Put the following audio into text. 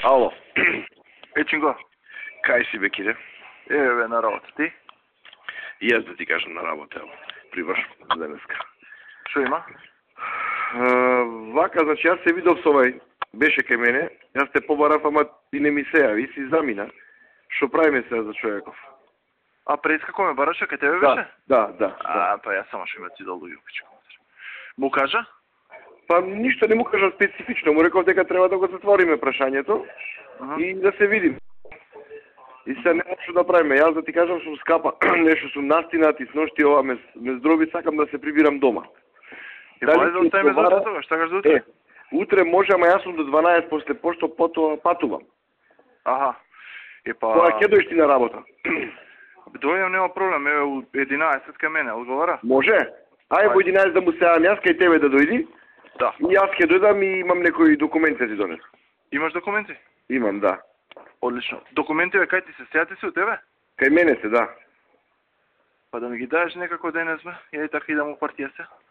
Ало. Ечинго, Кај си, бе, Кире? еве на работа, ти? И јас да ти кажам на работа, ево. Привршам денеска. Шо има? Вака, значи, јас се видов со овај, беше кај мене, јас те побарав, ама ти не ми се јави, си замина. Шо правиме сега за човеков? А преска кој ме бараше, кај тебе беше? Да. А, па јас само ше ме ти долу јупичко. Му кажа? Па ништо не му кажа специфично, му реков дека треба да го затвориме прашањето и да се видим. И се нема што да правиме. Јас да ти кажам сум скапа, нешто сум настинат и сношти ова ме здроби, сакам да се прибирам дома. Дали да оставиме за утре тогаш, сакаш за утре? Утре може, ама јас сум до 12 после пошто потоа патувам. Аха. И па... Кога ќе дојдеш ти на работа? Дојдам, нема проблем, еве у 11 кај мене, одговара? Може? Ај во 11 да му се јавам јас кај тебе да дојди. Да. И јас ќе дојдам и имам некои документи да ти донесам. Имаш документи? Имам, да. Одлично. Документи кај ти се сејате се у тебе? Кај мене се, да. Па да ми ги даеш некако денес, бе? Ја и така идам у партија се.